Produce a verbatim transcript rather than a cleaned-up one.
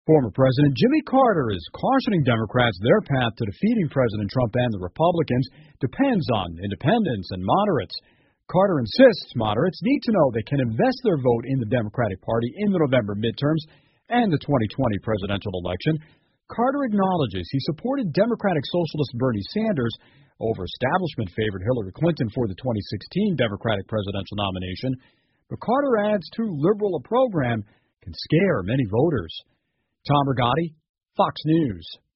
Former President Jimmy Carter is cautioning Democrats their path to defeating President Trump and the Republicans depends on independents and moderates. Carter insists moderates need to know they can invest their vote in the Democratic Party in the November midterms and the twenty twenty presidential election. Carter acknowledges he supported Democratic Socialist Bernie Sanders over establishment favorite Hillary Clinton for the twenty sixteen Democratic presidential nomination, but Carter adds too liberal a program can scare many voters. Tom Rigotti, Fox News.